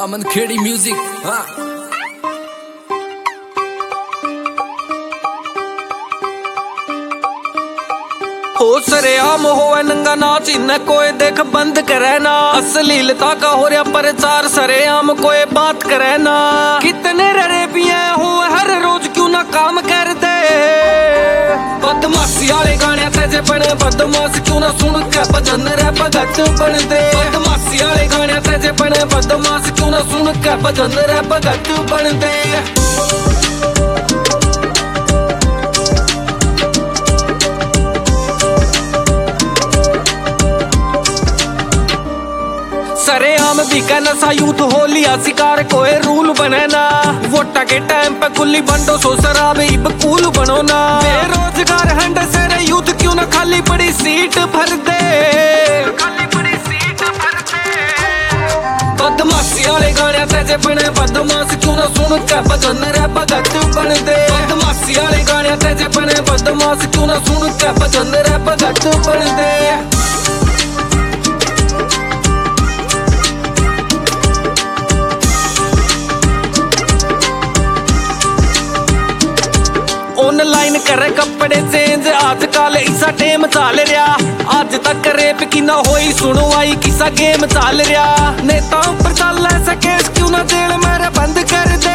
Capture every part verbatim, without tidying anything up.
अमन Khedi music. हाँ हो सरेआम होवे नंगा नाच इन्हें कोई देख बंद करे ना। अश्लीलता का हो रहा प्रचार सरेआम कोई बात करे ना। कितने ररे पिए हो हर रोज क्यों ना काम कर दे। बदमाशी वाले गाने तेजे बने बदमाश क्यों ना सुन के भजन रे भगत बन दे। बदमाशी वाले गाने तेजे बने बदमाश क्यों ना सुन के भजन रे भगत बन दे। सरेआम बिका नशा यूथ हो लिया शिकार कोई रूल बने ना। वोटा के टाइम पे कुल्ली बंडो सो शराब इब कूल बनो ना। बेरोजगार हंड सरे यूथ क्यों ना खाली पड़ी सीट भर दे। खाली पड़ी सीट भर दे। बदमाशी वाले गाने तेजे बने बदमाश क्यों ना सुन के भजन रे भगत बन दे। बदमाशी वाले गाने तेजे बने बदमाश क्यों ना सुन के भजन रे भगत बन दे। ऑनलाइन करे कपड़े चेंज आजकल इसा टेम चल रहा। आज तक रेप की ना होई सुनो आई किसा गेम चल रहा। नेताओं पर चल ऐसा केस क्यों ना जेल मेरे बंद कर दे।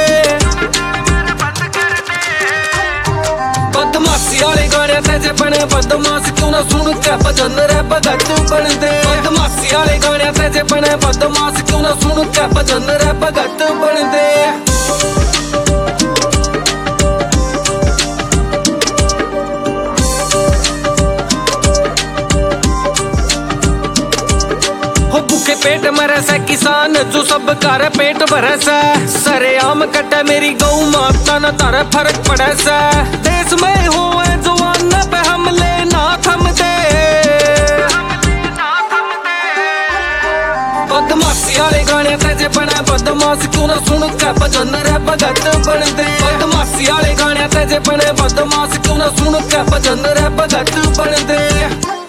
बदमाशी वाले गाने तेजे बने बदमाश क्यों ना सुन के भजन रे भगत बन दे। बदमाशी वाले गाने तेजे बने बदमाश क्यों ना सुन के भजन रे भगत बन दे। भूखे पेट मरे से किसान जो सब कर पेट भरे से। सरेआम कटे मेरी गौ माता न तारे फर्क पड़े से। देश में हो जवान पे हमले ना थम दे। बदमाशी वाले गाने तेजे बने बदमाश क्यों ना सुन के भजन रे भगत बन दे। बदमाशी वाले गाने तेजे बने बदमाश क्यों ना सुन के भजन रे भगत बन दे।